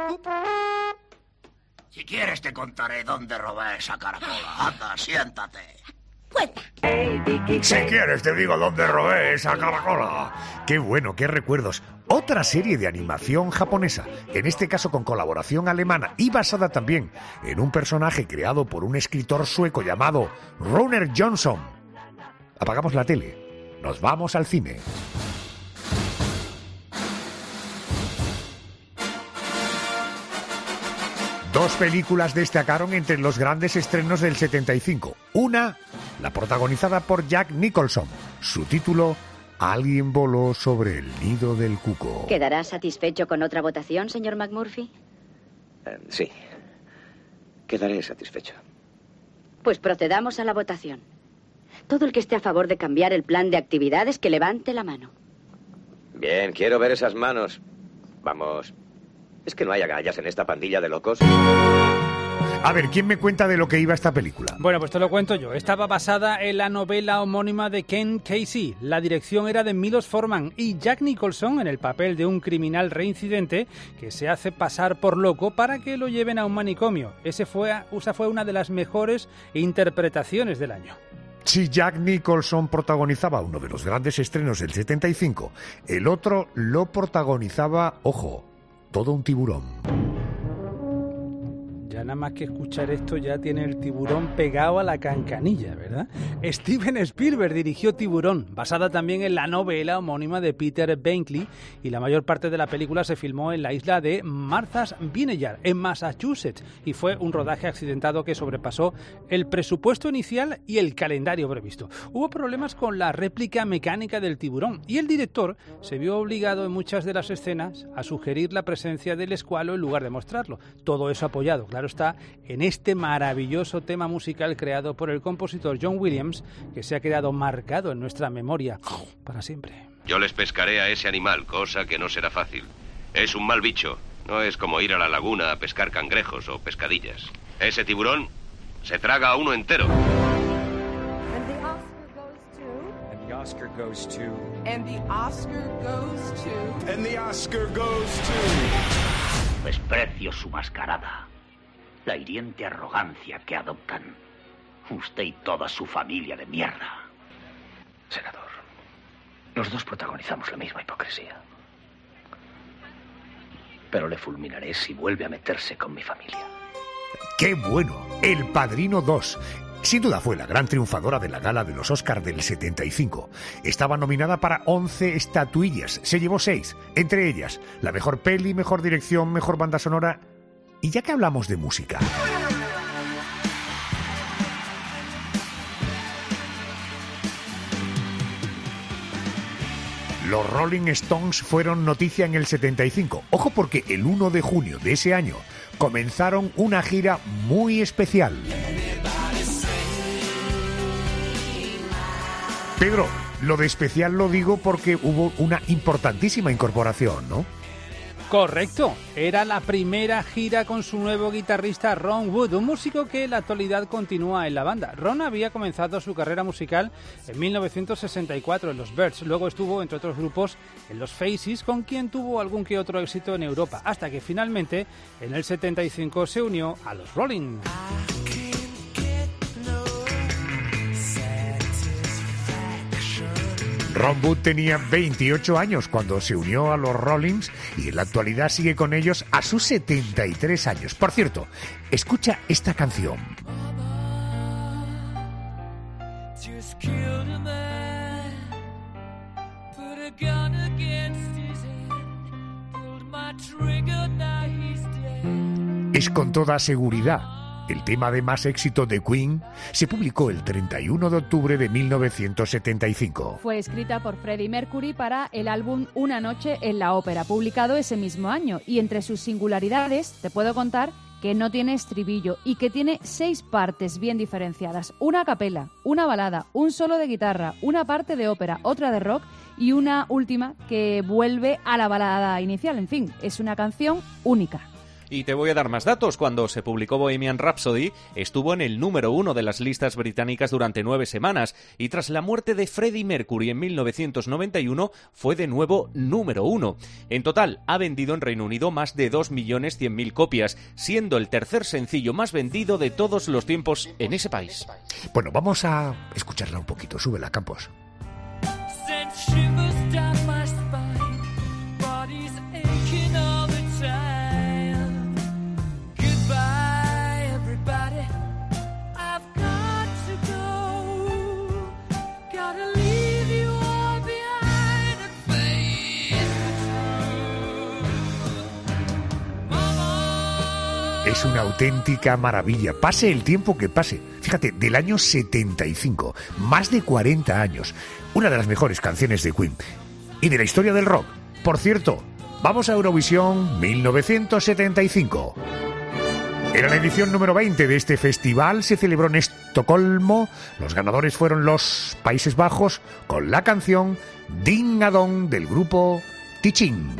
Si quieres te contaré dónde robé esa caracola. Anda, siéntate. Cuenta. Si quieres te digo dónde robé esa caracola. Qué bueno, qué recuerdos. Otra serie de animación japonesa, en este caso con colaboración alemana y basada también en un personaje creado por un escritor sueco llamado Runar Johnson. Apagamos la tele, nos vamos al cine. Dos películas destacaron entre los grandes estrenos del 75. Una, la protagonizada por Jack Nicholson. Su título, Alguien voló sobre el nido del cuco. ¿Quedará satisfecho con otra votación, señor McMurphy? Sí. Quedaré satisfecho. Pues procedamos a la votación. Todo el que esté a favor de cambiar el plan de actividades, que levante la mano. Bien, quiero ver esas manos. Vamos. ¿Es que no hay agallas en esta pandilla de locos? A ver, ¿quién me cuenta de lo que iba esta película? Bueno, pues te lo cuento yo. Estaba basada en la novela homónima de Ken Casey. La dirección era de Milos Forman y Jack Nicholson en el papel de un criminal reincidente que se hace pasar por loco para que lo lleven a un manicomio. Esa fue una de las mejores interpretaciones del año. Si Jack Nicholson protagonizaba uno de los grandes estrenos del 75, el otro lo protagonizaba, ojo, todo un tiburón. Ya nada más que escuchar esto ya tiene el tiburón pegado a la cancanilla, ¿verdad? Steven Spielberg dirigió Tiburón, basada también en la novela homónima de Peter Benchley, y la mayor parte de la película se filmó en la isla de Martha's Vineyard, en Massachusetts, y fue un rodaje accidentado que sobrepasó el presupuesto inicial y el calendario previsto. Hubo problemas con la réplica mecánica del tiburón, y el director se vio obligado en muchas de las escenas a sugerir la presencia del escualo en lugar de mostrarlo. Todo eso apoyado, claro está, en este maravilloso tema musical creado por el compositor John Williams, que se ha quedado marcado en nuestra memoria para siempre. Yo les pescaré a ese animal, cosa que no será fácil. Es un mal bicho. No es como ir a la laguna a pescar cangrejos o pescadillas. Ese tiburón se traga a uno entero. And the Oscar goes to... And the Oscar goes to... And the Oscar goes to... Desprecio su mascarada. La hiriente arrogancia que adoptan. Usted y toda su familia de mierda. Senador, los dos protagonizamos la misma hipocresía. Pero le fulminaré si vuelve a meterse con mi familia. ¡Qué bueno! El Padrino 2. Sin duda fue la gran triunfadora de la gala de los Oscars del 75. Estaba nominada para 11 estatuillas. Se llevó 6. Entre ellas, la mejor peli, mejor dirección, mejor banda sonora. Y ya que hablamos de música... Los Rolling Stones fueron noticia en el 75. Ojo, porque el 1 de junio de ese año comenzaron una gira muy especial. Pedro, lo de especial lo digo porque hubo una importantísima incorporación, ¿no? Correcto, era la primera gira con su nuevo guitarrista Ron Wood, un músico que en la actualidad continúa en la banda. Ron había comenzado su carrera musical en 1964 en los Byrds, luego estuvo entre otros grupos en los Faces, con quien tuvo algún que otro éxito en Europa, hasta que finalmente en el 75 se unió a los Rolling. Ron Wood tenía 28 años cuando se unió a los Rollins y en la actualidad sigue con ellos a sus 73 años. Por cierto, escucha esta canción. Es con toda seguridad el tema de más éxito de Queen. Se publicó el 31 de octubre de 1975. Fue escrita por Freddie Mercury para el álbum Una noche en la ópera, publicado ese mismo año. Y entre sus singularidades te puedo contar que no tiene estribillo y que tiene 6 partes bien diferenciadas. Una a capela, una balada, un solo de guitarra, una parte de ópera, otra de rock y una última que vuelve a la balada inicial. En fin, es una canción única. Y te voy a dar más datos. Cuando se publicó Bohemian Rhapsody, estuvo en el número 1 de las listas británicas durante 9 semanas, y tras la muerte de Freddie Mercury en 1991, fue de nuevo número 1. En total, ha vendido en Reino Unido más de 2.100.000 copias, siendo el tercer sencillo más vendido de todos los tiempos en ese país. Bueno, vamos a escucharla un poquito. Súbela, Campos. Es una auténtica maravilla, pase el tiempo que pase. fíjate, del año 75, más de 40 años. Una de las mejores canciones de Queen y de la historia del rock. Por cierto, vamos a Eurovisión 1975. Era la edición número 20 de este festival, se celebró en Estocolmo. Los ganadores fueron los Países Bajos con la canción Ding a Dong del grupo Tichin.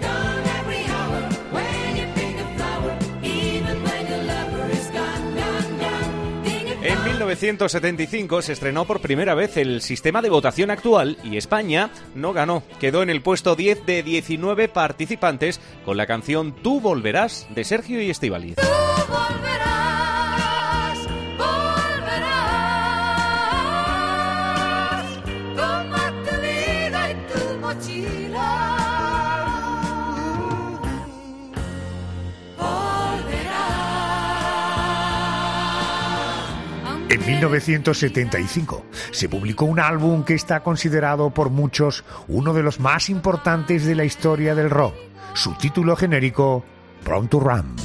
En 1975 se estrenó por primera vez el sistema de votación actual y España no ganó. Quedó en el puesto 10 de 19 participantes con la canción Tú volverás de Sergio y Estíbaliz. En 1975 se publicó un álbum que está considerado por muchos uno de los más importantes de la historia del rock. Su título genérico, Born to Run.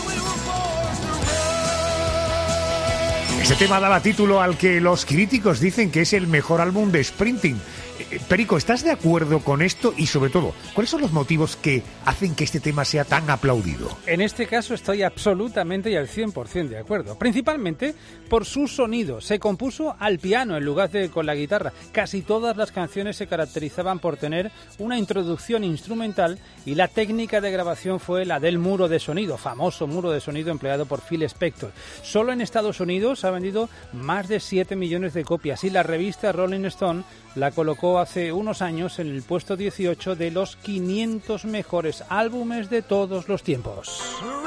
Ese tema daba título al que los críticos dicen que es el mejor álbum de Springsteen. Perico, ¿estás de acuerdo con esto? Y sobre todo, ¿cuáles son los motivos que hacen que este tema sea tan aplaudido? En este caso estoy absolutamente y al 100% de acuerdo. Principalmente por su sonido. Se compuso al piano en lugar de con la guitarra. Casi todas las canciones se caracterizaban por tener una introducción instrumental y la técnica de grabación fue la del muro de sonido, famoso muro de sonido empleado por Phil Spector. Solo en Estados Unidos ha vendido más de 7 millones de copias y la revista Rolling Stone la colocó hace unos años en el puesto 18 de los 500 mejores álbumes de todos los tiempos.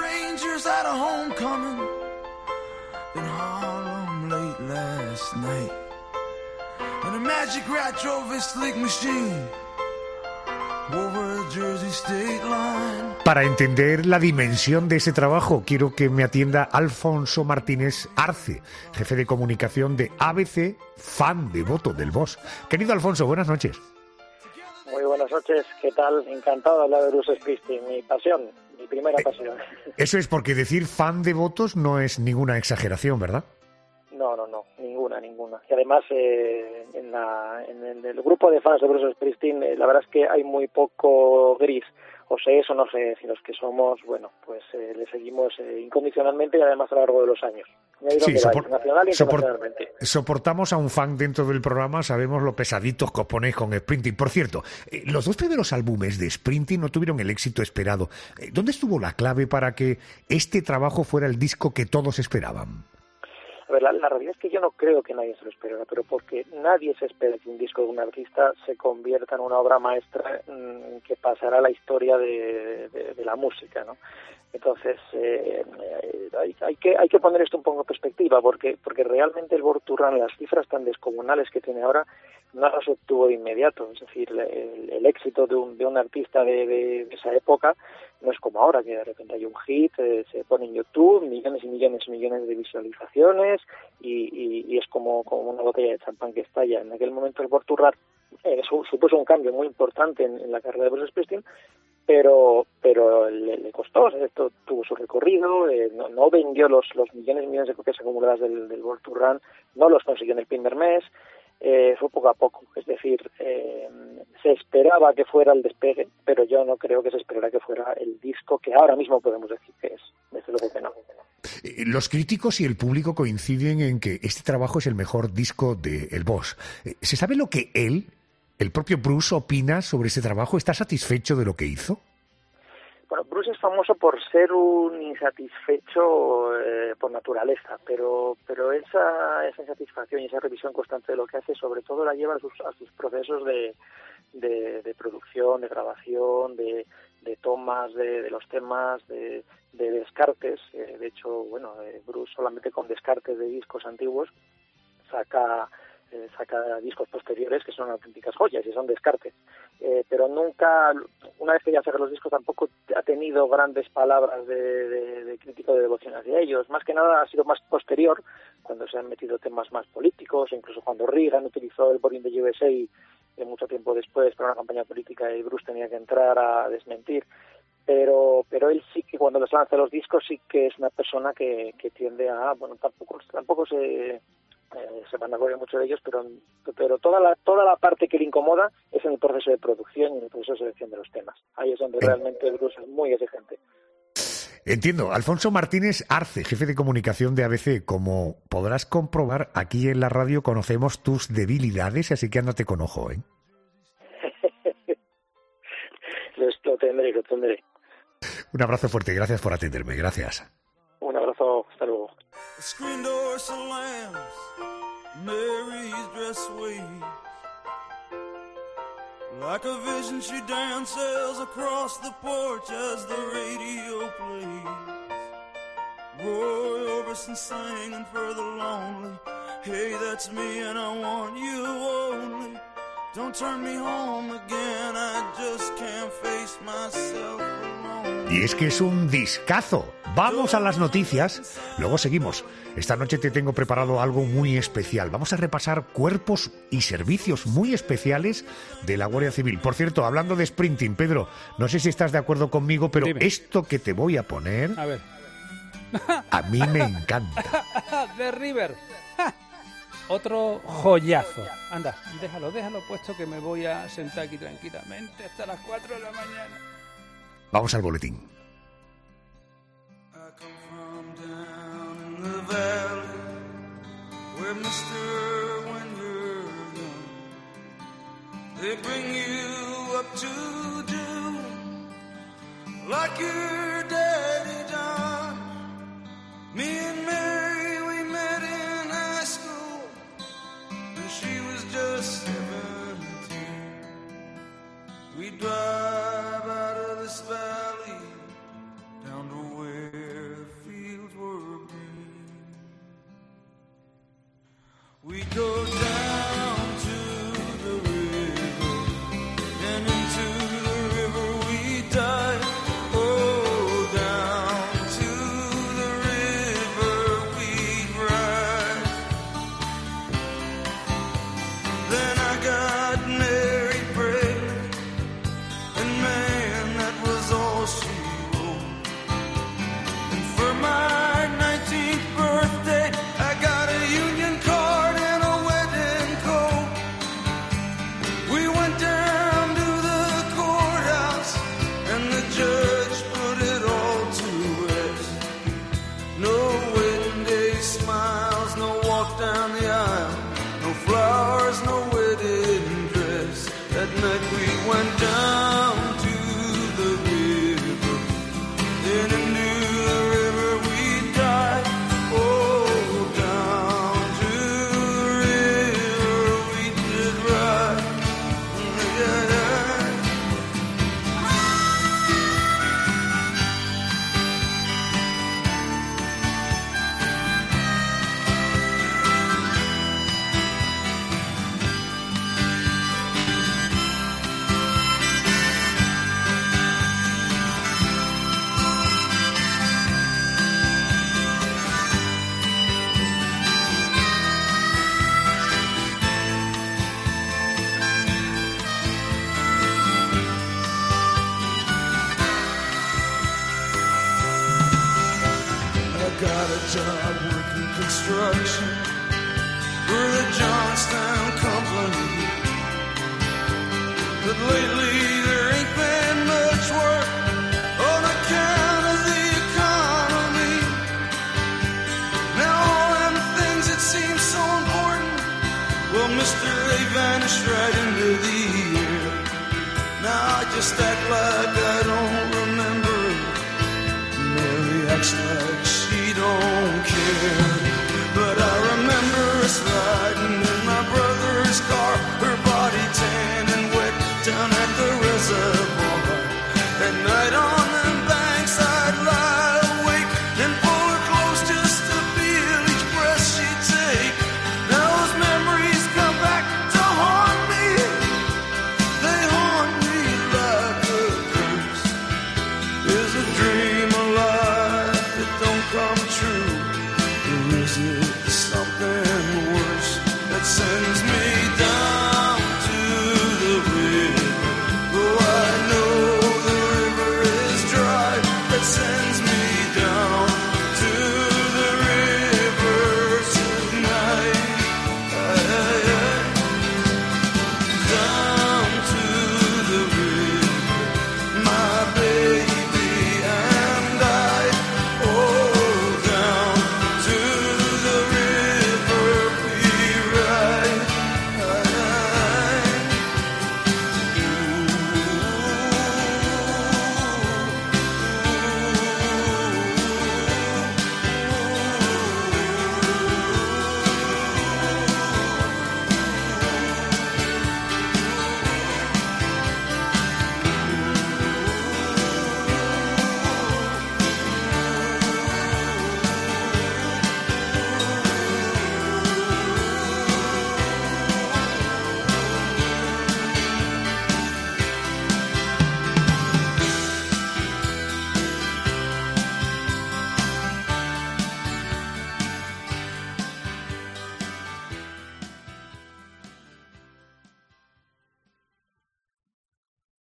Para entender la dimensión de ese trabajo, quiero que me atienda Alfonso Martínez Arce, jefe de comunicación de ABC, fan devoto del Boss. Querido Alfonso, buenas noches. Muy buenas noches, ¿qué tal? Encantado de hablar de Bruce Springsteen, mi pasión, mi primera pasión. Eso es porque decir fan devotos no es ninguna exageración, ¿verdad? No, ninguna. Y además, en el grupo de fans de Bruce Springsteen, la verdad es que hay muy poco gris. O sé eso, no sé si los que somos, bueno, pues le seguimos incondicionalmente y además a lo largo de los años. Sí, nacional e internacionalmente. Soportamos a un fan dentro del programa, sabemos lo pesaditos que os ponéis con Springsteen. Por cierto, los dos primeros álbumes de Springsteen no tuvieron el éxito esperado. ¿Dónde estuvo la clave para que este trabajo fuera el disco que todos esperaban? A ver, la realidad es que yo no creo que nadie se lo esperara, pero porque nadie se espera que un disco de un artista se convierta en una obra maestra que pasará a la historia de la música, ¿no? Entonces, hay que poner esto un poco en perspectiva, porque realmente el Born to Run, las cifras tan descomunales que tiene ahora, no las obtuvo de inmediato. Es decir, el éxito de un artista de esa época no es como ahora, que de repente hay un hit, se pone en YouTube, millones y millones y millones de visualizaciones y es como una botella de champán que estalla. En aquel momento el Born to Run supuso un cambio muy importante en la carrera de Bruce Springsteen, pero le costó. Esto tuvo su recorrido, no vendió los millones y millones de copias acumuladas del Born to Run, no los consiguió en el primer mes. Fue poco a poco, es decir, se esperaba que fuera el despegue, pero yo no creo que se esperara que fuera el disco que ahora mismo podemos decir que es. Desde luego que no. Los críticos y el público coinciden en que este trabajo es el mejor disco de El Boss. ¿Se sabe lo que el propio Bruce, opina sobre ese trabajo? ¿Está satisfecho de lo que hizo? Bueno, Bruce es famoso por ser un insatisfecho por naturaleza, pero esa insatisfacción y esa revisión constante de lo que hace, sobre todo la lleva a sus procesos de producción, de grabación, de tomas de los temas, de descartes. De hecho, bueno, Bruce solamente con descartes de discos antiguos saca discos posteriores que son auténticas joyas y son descartes, pero nunca, una vez que ya saca los discos, tampoco ha tenido grandes palabras de crítico de devoción hacia ellos. Más que nada ha sido más posterior, cuando se han metido temas más políticos, incluso cuando Reagan utilizó el Born in the USA mucho tiempo después para una campaña política y Bruce tenía que entrar a desmentir. pero él sí que cuando les lanza los discos sí que es una persona que tiende a, bueno, tampoco se vanagloria mucho de ellos, pero toda la parte que le incomoda es en el proceso de producción y en el proceso de selección de los temas. Ahí es donde realmente Bruce es muy exigente. Entiendo. Alfonso Martínez Arce, jefe de comunicación de ABC. Como podrás comprobar, aquí en la radio conocemos tus debilidades, así que ándate con ojo, ¿eh? Lo tendré. Un abrazo fuerte, gracias por atenderme, gracias. Un abrazo, hasta luego. Screen door slams, Mary's dress waves. Like a vision she dances across the porch as the radio plays. Roy Orbison singing for the lonely. Hey, that's me and I want you only. Don't turn me home again, I just can't face myself alone. Y es que es un discazo. Vamos a las noticias, luego seguimos. Esta noche te tengo preparado algo muy especial. Vamos a repasar cuerpos y servicios muy especiales de la Guardia Civil. Por cierto, hablando de sprinting, Pedro, no sé si estás de acuerdo conmigo, pero dime. Esto que te voy a poner, a ver, a mí me encanta. The River. Otro joyazo. Anda, déjalo puesto que me voy a sentar aquí tranquilamente hasta las 4 de la mañana. Vamos al boletín. I come from down in the valley where Mr. when you're young they bring you up to do like your daddy done. Me and Mary, we met in high school and she was just 17. We drive out of this valley down to where fields were green. We go down to the river and into the river we dive. Oh, down to the river we ride. Then I got married pregnant, and man, that was all she wrote. And for my 19th birthday, I got a union card and a wedding coat. We went down to the courthouse, and the judge put it all to rest. No wedding day smiles, no walk down the aisle, no flowers, no wedding dress. That night we went down to the river, then into the river we dive. Oh, down to the river we did ride. Yeah, yeah. I got a job working construction for the Johnstown Company. But lately there ain't been much work on account of the economy. Now all them things that seem so important, well, Mr. They vanished right into the air. Now I just act like I don't remember. Mary acts like she don't care.